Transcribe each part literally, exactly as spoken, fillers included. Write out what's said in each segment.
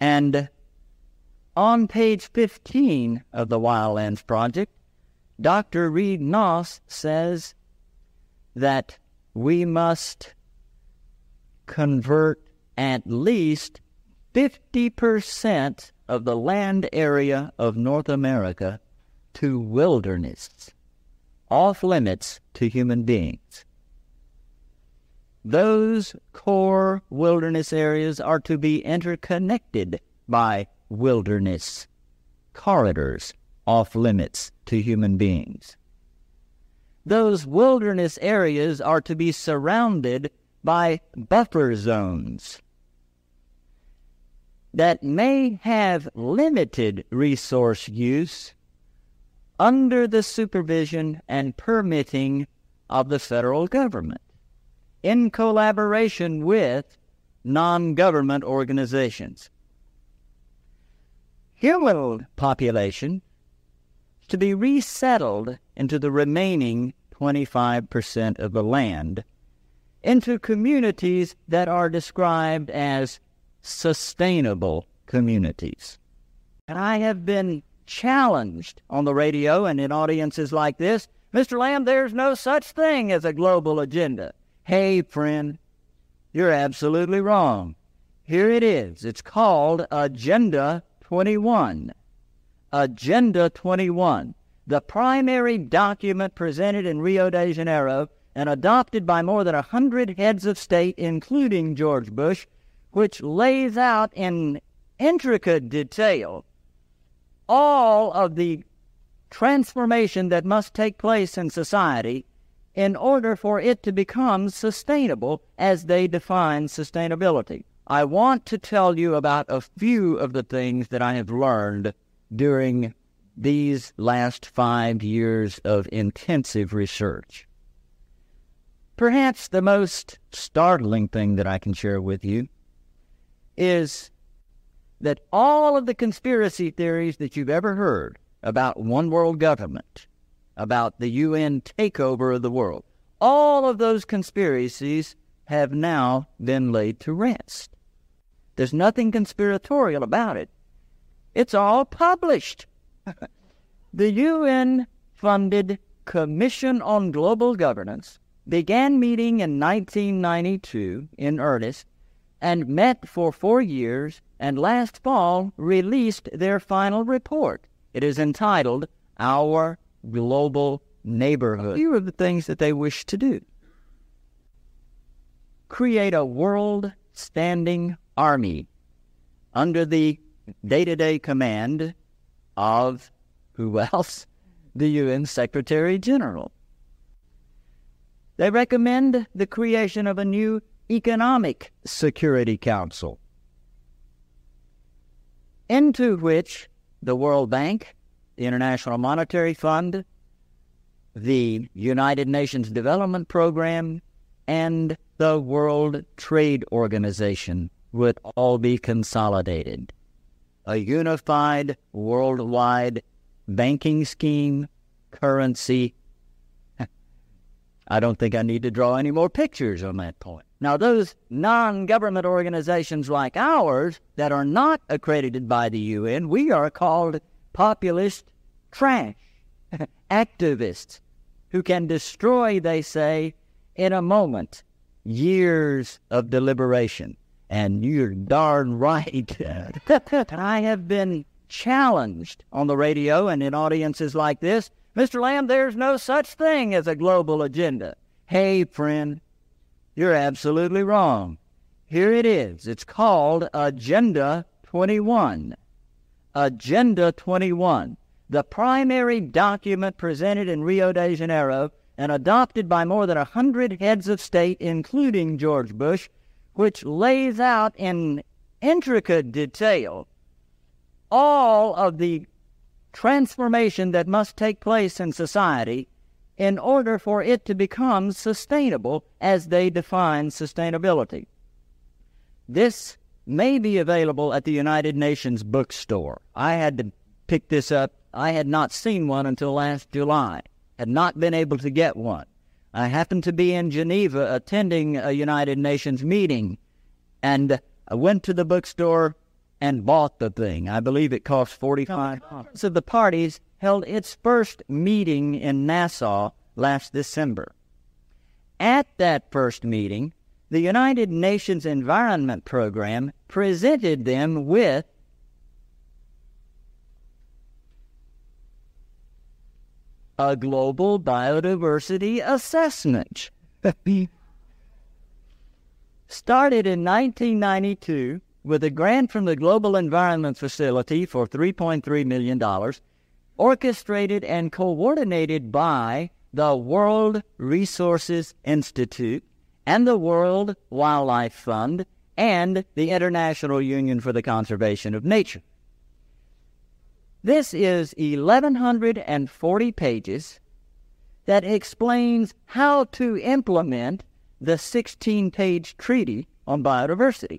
And on page fifteen of the Wildlands Project, Doctor Reed Noss says that we must convert at least fifty percent of the land area of North America to wilderness, off limits to human beings. Those core wilderness areas are to be interconnected by wilderness corridors off limits to human beings. Those wilderness areas are to be surrounded by buffer zones that may have limited resource use under the supervision and permitting of the federal government, in collaboration with non-government organizations. Human population is to be resettled into the remaining twenty-five percent of the land, into communities that are described as sustainable communities. And I have been challenged on the radio and in audiences like this, Mister Lamb, there's no such thing as a global agenda. Hey, friend, you're absolutely wrong. Here it is. It's called Agenda twenty-one. Agenda twenty-one, the primary document presented in Rio de Janeiro and adopted by more than a hundred heads of state, including George Bush, which lays out in intricate detail all of the transformation that must take place in society in order for it to become sustainable as they define sustainability. I want to tell you about a few of the things that I have learned during these last five years of intensive research. Perhaps the most startling thing that I can share with you is that all of the conspiracy theories that you've ever heard about one world government, about the U N takeover of the world, all of those conspiracies have now been laid to rest. There's nothing conspiratorial about it. It's all published. The U N-funded Commission on Global Governance began meeting in nineteen ninety-two in earnest and met for four years, and last fall released their final report. It is entitled Our Global Neighborhood. Here are the things that they wish to do. Create a world-standing army under the day-to-day command of, who else? The U N Secretary General. They recommend the creation of a new Economic Security Council, into which the World Bank, the International Monetary Fund, the United Nations Development Program, and the World Trade Organization would all be consolidated. A unified worldwide banking scheme, currency. I don't think I need to draw any more pictures on that point. Now, those non-government organizations like ours that are not accredited by the U N, we are called populist trash, activists, who can destroy, they say, in a moment, years of deliberation. And you're darn right. I have been challenged on the radio and in audiences like this, Mister Lamb, there's no such thing as a global agenda. Hey, friend, you're absolutely wrong. Here it is. It's called Agenda twenty-one. Agenda twenty-one, the primary document presented in Rio de Janeiro and adopted by more than a hundred heads of state, including George Bush, which lays out in intricate detail all of the transformation that must take place in society in order for it to become sustainable as they define sustainability. This may be available at the United Nations bookstore. I had to pick this up. I had not seen one until last July, had not been able to get one. I happened to be in Geneva attending a United Nations meeting, and I went to the bookstore and bought the thing. I believe it cost forty-five dollars. So the parties held its first meeting in Nassau last December. At that first meeting, the United Nations Environment Program presented them with a global biodiversity assessment. Started in nineteen ninety-two with a grant from the Global Environment Facility for three point three million dollars, orchestrated and coordinated by the World Resources Institute and the World Wildlife Fund and the International Union for the Conservation of Nature. This is eleven forty pages that explains how to implement the sixteen-page treaty on biodiversity.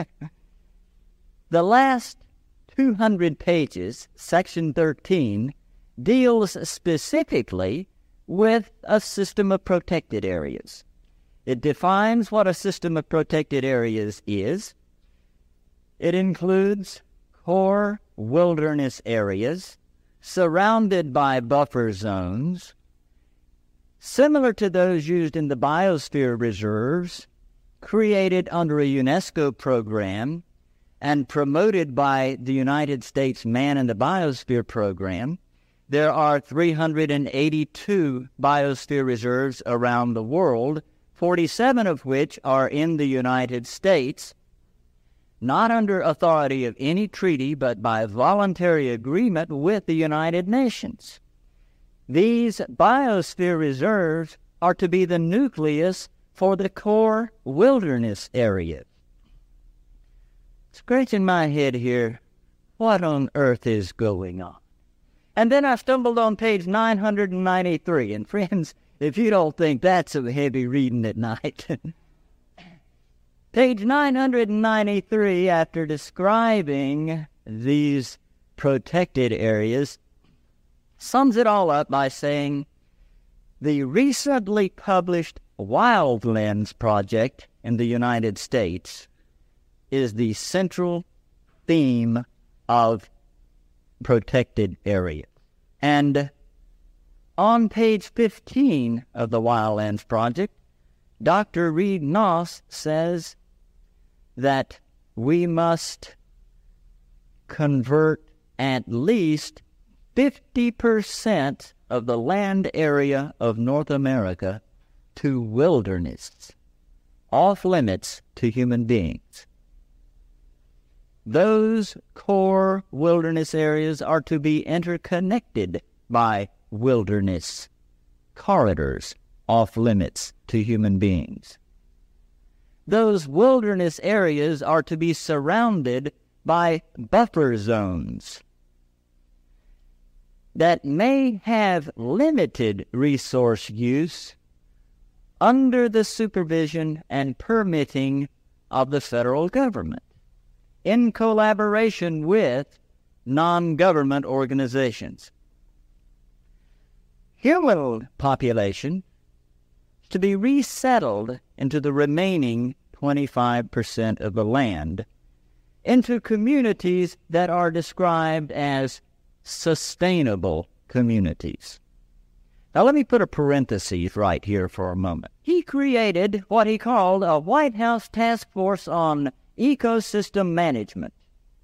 The last two hundred pages, section thirteen, deals specifically with a system of protected areas. It defines what a system of protected areas is. It includes core wilderness areas surrounded by buffer zones, similar to those used in the biosphere reserves, created under a UNESCO program and promoted by the United States Man in the Biosphere program. There are three hundred eighty-two biosphere reserves around the world, forty-seven of which are in the United States, not under authority of any treaty, but by voluntary agreement with the United Nations. These biosphere reserves are to be the nucleus for the core wilderness area. Scratching my head here, what on earth is going on? And then I stumbled on page nine hundred ninety-three, and friends, if you don't think that's some heavy reading at night, page nine hundred ninety-three, after describing these protected areas, sums it all up by saying, the recently published Wildlands Project in the United States is the central theme of protected areas. And on page fifteen of the Wildlands Project, Doctor Reed Noss says that we must convert at least fifty percent of the land area of North America to wilderness, off limits to human beings. Those core wilderness areas are to be interconnected by wilderness corridors off limits to human beings. Those wilderness areas are to be surrounded by buffer zones that may have limited resource use under the supervision and permitting of the federal government, in collaboration with non-government organizations. Human population is to be resettled into the remaining twenty-five percent of the land, into communities that are described as sustainable communities. Now let me put a parenthesis right here for a moment. He created what he called a White House task force on ecosystem management.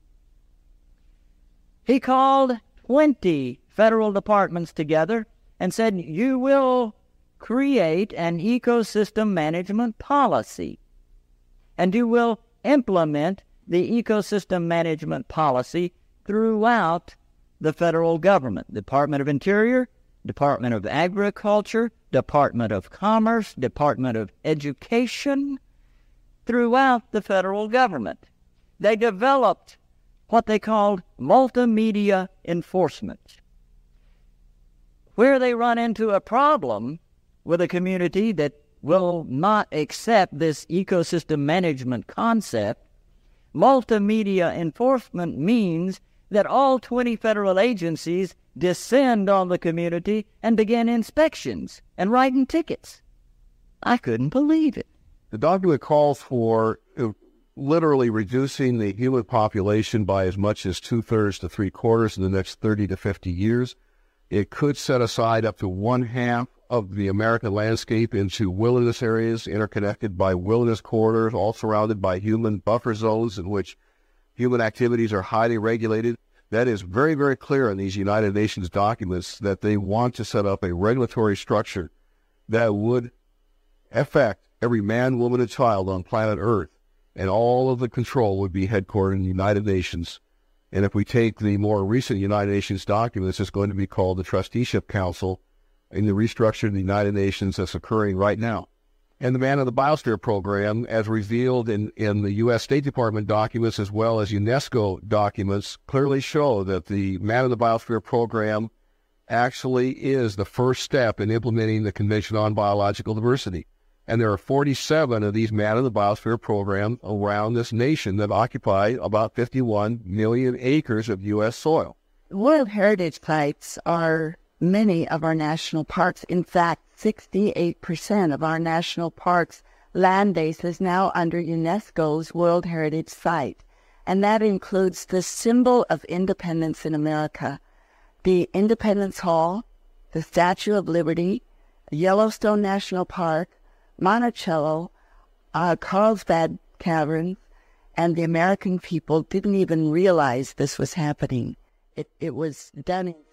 He called twenty federal departments together and said, you will create an ecosystem management policy, and you will implement the ecosystem management policy throughout the federal government, Department of Interior, Department of Agriculture, Department of Commerce, Department of Education, throughout the federal government. They developed what they called multimedia enforcement. Where they run into a problem with a community that will not accept this ecosystem management concept, multimedia enforcement means that all twenty federal agencies descend on the community and begin inspections and writing tickets. I couldn't believe it. The document calls for literally reducing the human population by as much as two-thirds to three-quarters in the next thirty to fifty years. It could set aside up to one-half of the American landscape into wilderness areas interconnected by wilderness corridors, all surrounded by human buffer zones in which human activities are highly regulated. That is very, very clear in these United Nations documents that they want to set up a regulatory structure that would affect every man, woman, and child on planet Earth, and all of the control would be headquartered in the United Nations. And if we take the more recent United Nations documents, it's going to be called the Trusteeship Council in the restructure of the United Nations that's occurring right now. And the Man of the Biosphere Program, as revealed in, in the U S State Department documents as well as UNESCO documents, clearly show that the Man of the Biosphere Program actually is the first step in implementing the Convention on Biological Diversity. And there are forty-seven of these Man of the Biosphere Program around this nation that occupy about fifty-one million acres of U S soil. World Heritage Sites are many of our national parks. In fact, sixty-eight percent of our national parks land base is now under UNESCO's World Heritage Site. And that includes the symbol of independence in America, the Independence Hall, the Statue of Liberty, Yellowstone National Park, Monticello, uh, Carlsbad Caverns, and the American people didn't even realize this was happening. It, it was done in